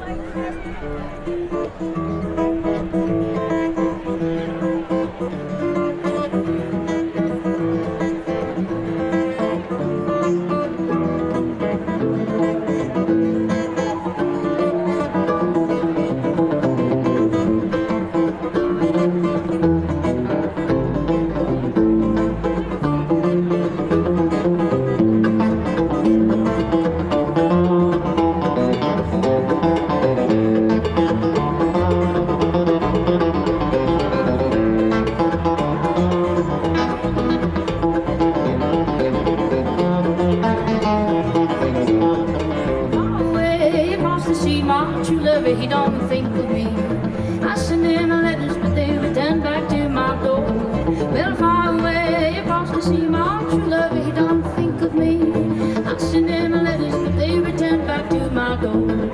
He don't think of me. I send him letters, but they return back to my door. Well, far away across the sea, my true love, he don't think of me. I send him letters, but they return back to my door.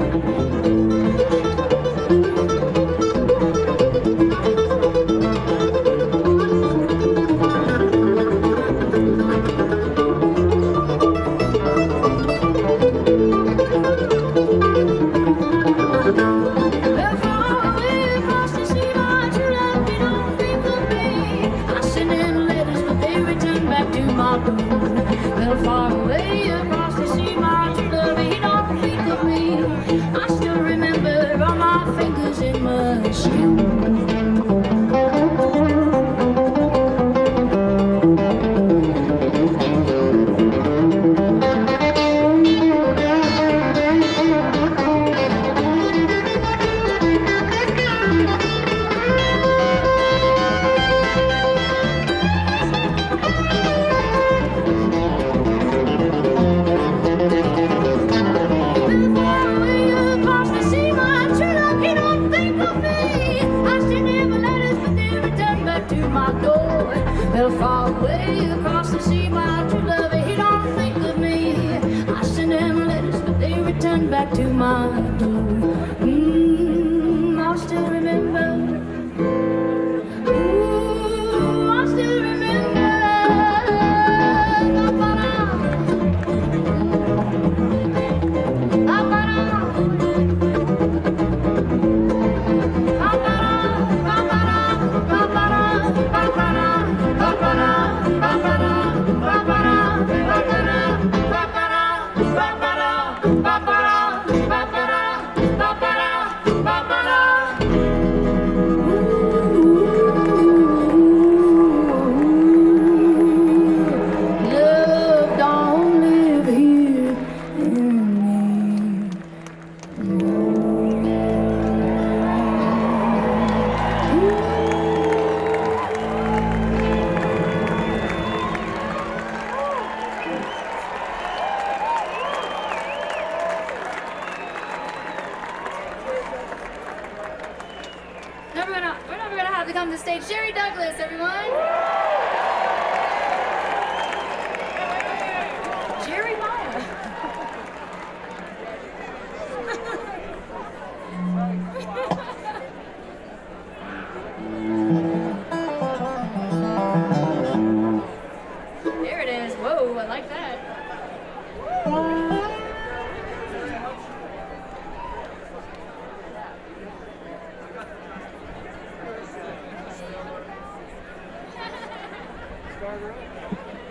Well, far away across the sea, my true love, he don't think of me. I still remember all my fingers in my shoe. Well, far away across the sea, my true love, he don't think of me. I send him letters, but they return back to my door. I still remember. I still remember. We're never gonna have to come to the stage. Jerry Douglas, everyone. Jeremiah. There it is. Whoa, I like that.